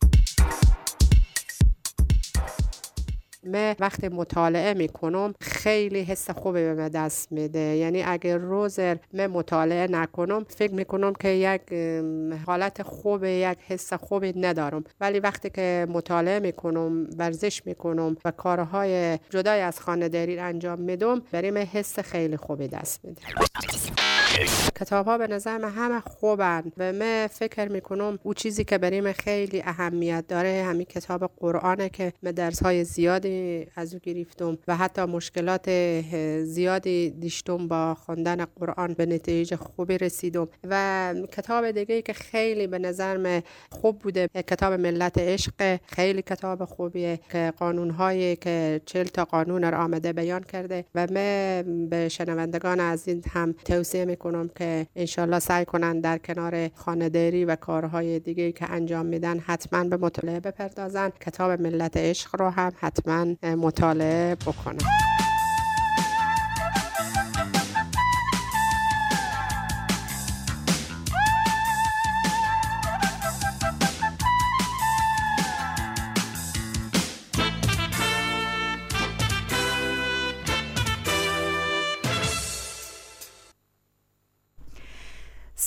من وقتی مطالعه میکنم خیلی حس خوبی به من دست میده. یعنی اگر روز من مطالعه نکنم فکر میکنم که یک حالت خوب، یک حس خوبی ندارم، ولی وقتی که مطالعه میکنم، ورزش میکنم و کارهای جدای از خانه‌داری انجام میدم، برای من حس خیلی خوبی دست میده. کتاب ها به نظر من همه خوبن و من فکر میکنم او چیزی که برای من خیلی اهمیت داره همین کتاب قرآنه که من درس های زیادی از او گرفتم و حتی مشکلات زیادی داشتم با خواندن قرآن، به نتیجه خوبی رسیدم. و کتاب دیگه که خیلی به نظر من خوب بوده کتاب ملت عشق، خیلی کتاب خوبیه که قانونهایی که 40 تا قانون را آمده بیان کرده و من به شنوندگان عزیز هم توصیه میکنم که انشالله سعی کنن در کنار خانه‌داری و کارهای دیگه که انجام میدن حتما به مطالعه بپردازن. کتاب ملت عشق رو هم حتما مطالعه بکنن.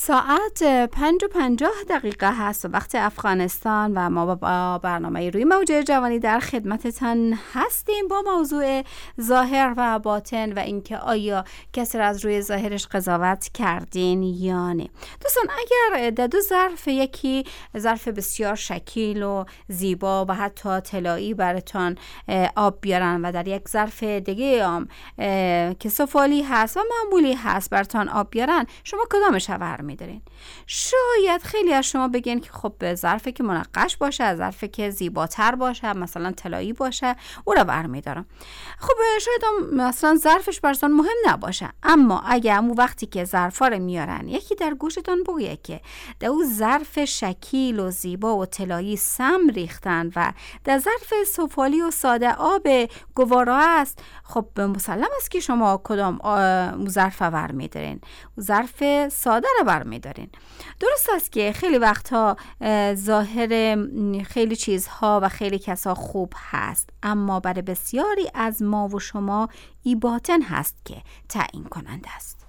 ساعت 5:50 هست و وقت افغانستان و ما با برنامه روی موج جوانی در خدمتتان هستیم با موضوع ظاهر و باطن و اینکه آیا کسی را از روی ظاهرش قضاوت کردین یا نه. دوستان اگر در دو ظرف، یکی ظرف بسیار شکیل و زیبا و حتی طلایی براتون آب بیارن و در یک ظرف دیگه هم که سفالی هست و معمولی هست براتون آب بیارن، شما کدامش برمی‌دارین؟ شاید خیلی از شما بگین که خب ظرفی که منقش باشه، ظرفی که زیباتر باشه، مثلا طلایی باشه، او را برمی‌دارم. خب شاید هم مثلا ظرفش براتون مهم نباشه، اما اگه اون وقتی که ظرفا رو میارن یکی در گوشتون بگه که در اون ظرف شکیل و زیبا و طلایی سم ریختن و در ظرف سفالی و ساده آب گوارا است، خب مسلم است که شما کدام ظرف برمی‌دارین؟ ظرف ساده رو برمی‌دارین. درست است که خیلی وقتها ظاهر خیلی چیزها و خیلی کسا خوب هست، اما برای بسیاری از ما و شما این باطن هست که تعیین کننده است.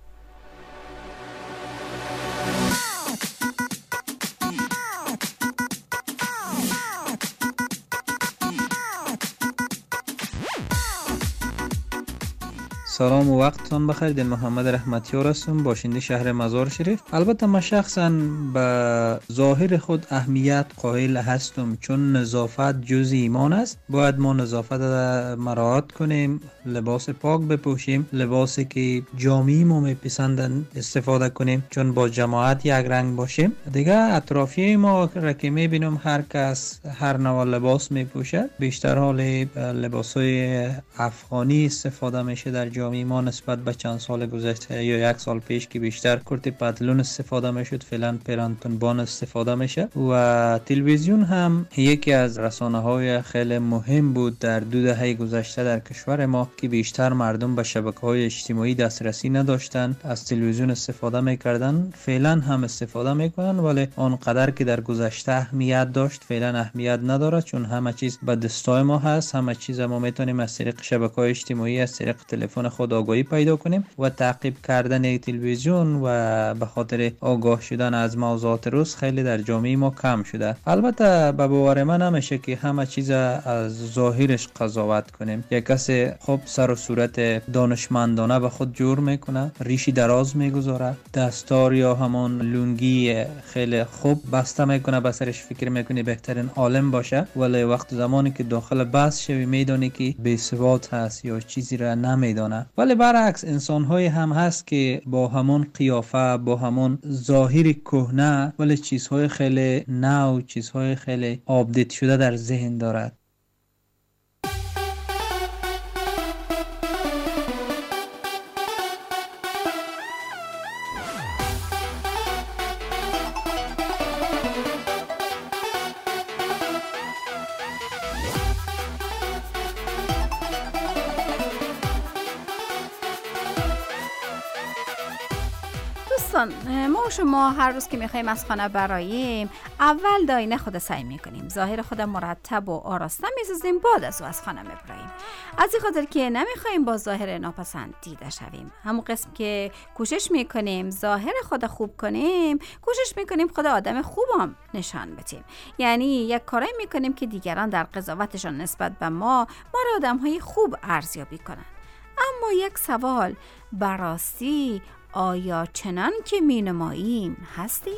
سلام و وقتتون بخیر. دل محمد رحمتیار هستم، باشنده شهر مزار شریف. البته من شخصا به ظاهر خود اهمیت قائل هستم، چون نظافت جز ایمان است. باید ما نظافت را مراعات کنیم، لباس پاک بپوشیم، لباسی که جامعی ما میپسندن استفاده کنیم، چون با جماعت یک رنگ باشیم. دیگه اطرافی ما را که میبینم هر کس هر نوع لباس میپوشه، بیشتر حال لباسای افغانی استفاده میشه در جامعه ما نسبت به چند سال گذشته یا یک سال پیش که بیشتر کرت پتلون استفاده میشد، فعلا پرانتون بان استفاده میشه. و تلویزیون هم یکی از رسانه‌های خیلی مهم بود در 2 دهه گذشته در کشور ما که بیشتر مردم به شبکه‌های اجتماعی دسترسی نداشتن، از تلویزیون استفاده میکردن، فعلا هم استفاده میکنن، ولی آنقدر که در گذشته اهمیت داشت فعلا اهمیت نداره، چون همه چیز به دستای ما هست. همه چیز ما میتونیم از طریق شبکه‌های اجتماعی، از طریق تلفن خود آگاهی پیدا کنیم و تعقیب کردن تلویزیون و به خاطر آگاه شدن از موضوعات روز خیلی در جامعه ما کم شده. البته به باور من نمیشه که همه چیز از ظاهرش قضاوت کنیم. یک کسی خب سر و صورت دانشمندانه به خود جور میکنه، ریشی دراز میگذاره، دستار یا همون لونگی خیلی خوب بسته میکنه، به سرش فکر میکنه بهترین عالم باشه، ولی وقت زمانی که داخل بحث شوی میدونی که بی‌ثبات هست یا چیزی را نمیدونه. ولی برعکس انسان‌های هم هست که با همون قیافه، با همون ظاهر کهنه، ولی چیزهای خیلی نو، چیزهای خیلی آپدیت شده در ذهن دارد. ما شما هر روز که میخوایم از خانه براییم، اول داینه خود سعی میکنیم ظاهر خود مرتب و آراسته میسازیم، بعد از او از خانه میبراییم. از این خاطر که نمیخوایم با ظاهر ناپسند دیده شویم. همون قسم که کوشش میکنیم ظاهر خود خوب کنیم، کوشش میکنیم خود آدم خوبم نشان بدیم. یعنی یک کاری میکنیم که دیگران در قضاوتشان نسبت به ما را آدمهای خوب ارزیابی کنن. اما یک سوال، براستی آیا چنان که می نماییم هستیم؟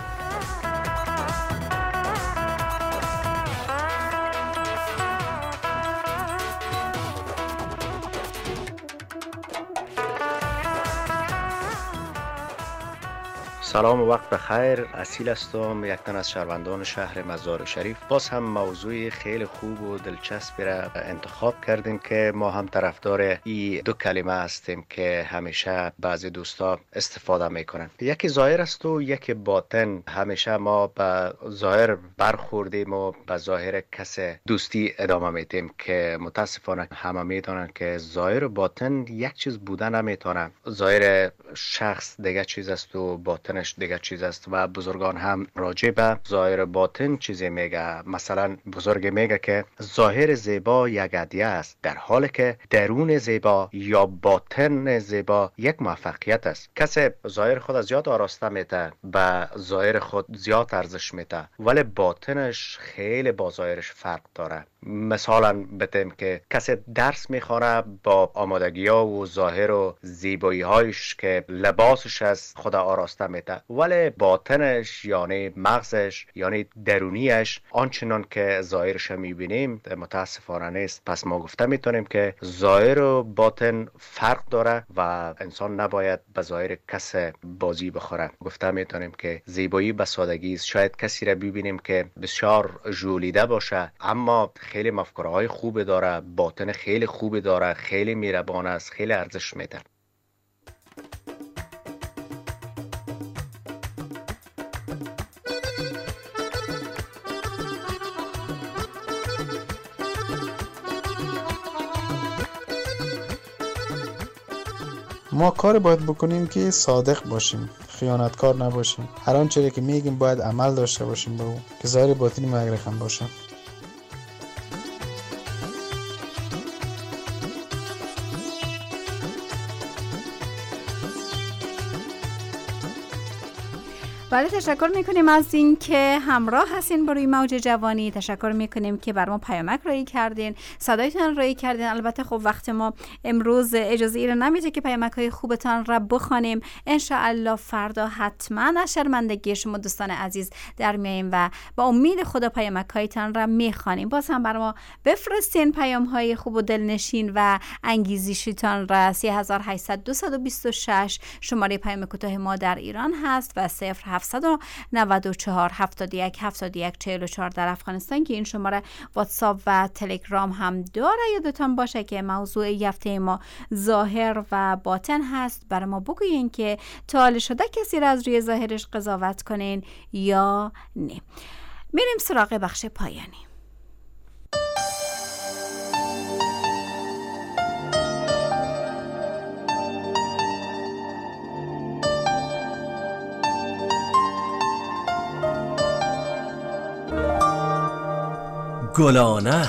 سلام و وقت بخیر. اصیل هستم، یک تن از شهروندان شهر مزار شریف. باز هم موضوع خیلی خوب و دلچسبی را انتخاب کردیم که ما هم طرفدار این 2 کلمه هستیم که همیشه بعضی دوستا استفاده میکنن. یکی ظاهر است و یکی باطن. همیشه ما به ظاهر برخوردیم و به ظاهر کس دوستی ادامه میدیم که متاسفانه همه میدونن که ظاهر و باطن یک چیز بودن نمیتونه. ظاهر شخص دیگه چیز است و باطن باطنش دیگه چیز است و بزرگان هم راجع به ظاهر باطن چیزی میگه. مثلا بزرگ میگه که ظاهر زیبا یک هدیه است، در حالی که درون زیبا یا باطن زیبا یک موفقیت است. کسی ظاهر خود از زیاد آراسته میته، به ظاهر خود زیاد ارزش میته، ولی باطنش خیلی با ظاهرش فرق داره. مثلا بتیم که کسی درس میخوانه با آمادگی ها و ظاهر و زیبایی هایش که لباسش از خود آراسته میته، ولی باطنش یعنی مغزش یعنی درونیش آنچنان که ظاهرش میبینیم متاسفانه نیست. پس ما گفته میتونیم که ظاهر و باطن فرق داره و انسان نباید به ظاهر کسی بازی بخوره. گفته میتونیم که زیبایی به سادگی است. شاید کسی را ببینیم که بسیار ژولیده باشه اما خیلی مفکوره های خوبی داره، باطن خیلی خوبی داره، خیلی مهربان است، خیلی ارزش میده. ما کار باید بکنیم که صادق باشیم، خیانتکار نباشیم. هر آنچه که میگیم باید عمل داشته باشیم به اون که ظاهر باطنی ما یک رقم باشه. بله، تشکر میکنیم از این که همراه هستین با روی موج جوانی. تشکر میکنیم که بر ما پیامک رایی کردین، صدایتان رایی کردین. البته خب وقت ما امروز اجازه ای رو نمیده که پیامک های خوبتان را بخوانیم. انشاءالله فردا حتما از شرمندگی شما دوستان عزیز در میاییم و با امید خدا پیامک هایتان را میخوانیم. باز هم بر ما بفرستین پیام های خوب و دلنشین و انگیزشیتان را. 3800 226 شماره پیام کوتاه ما در ایران هست و 0794 71 71 44 در افغانستان که این شماره واتساپ و تلگرام هم داره. یادتان باشه که موضوع هفته ما ظاهر و باطن هست. برای ما بگوین که تا حال شده کسی را از روی ظاهرش قضاوت کنین یا نه. میریم سراغ بخش پایانی. گلانه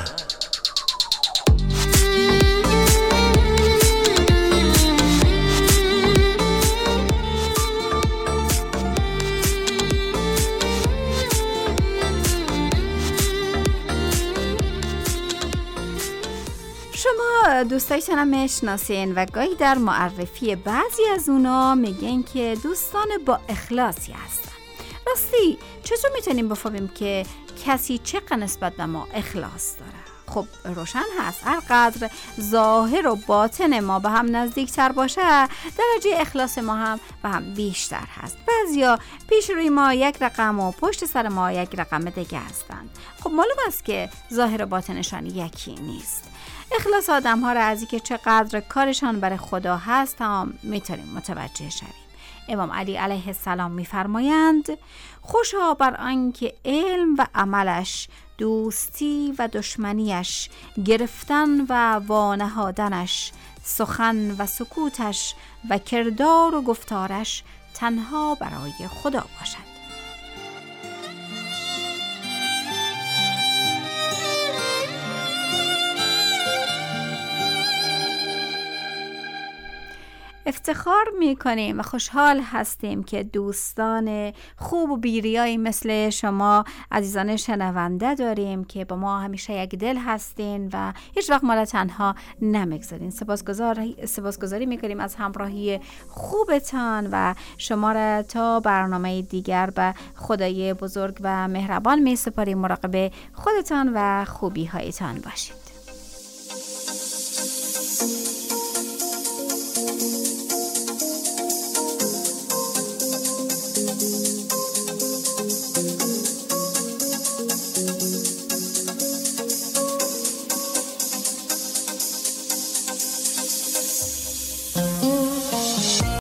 شما دوستایتان هم میشناسین و گاهی در معرفی بعضی از اونا میگن که دوستان با اخلاصی هستن. راستی چطور میتونیم بفهمیم که کسی چقدر نسبت به ما اخلاص داره؟ خب روشن هست، هر قدر ظاهر و باطن ما به هم نزدیکتر باشه درجه اخلاص ما هم به هم بیشتر هست. بعضیا پیش روی ما یک رقم و پشت سر ما یک رقم دیگه هستند. خب معلوم است که ظاهر و باطنشان یکی نیست. اخلاص آدم ها را از اینکه چقدر کارشان برای خدا هست هم میتونیم متوجه شویم. امام علی علیه السلام میفرمایند خوشا بر آنکه علم و عملش، دوستی و دشمنیش، گرفتن و وانهادنش، سخن و سکوتش و کردار و گفتارش تنها برای خدا باشد. افتخار میکنیم و خوشحال هستیم که دوستان خوب و بیریایی مثل شما عزیزان شنونده داریم که با ما همیشه یک دل هستین و هیچ وقت ما را تنها نمیگذارین. سپاسگزاری میکنیم از همراهی خوبتان و شما را تا برنامه دیگر به خدای بزرگ و مهربان میسپاریم. مراقب خودتان و خوبی هایتان باشید.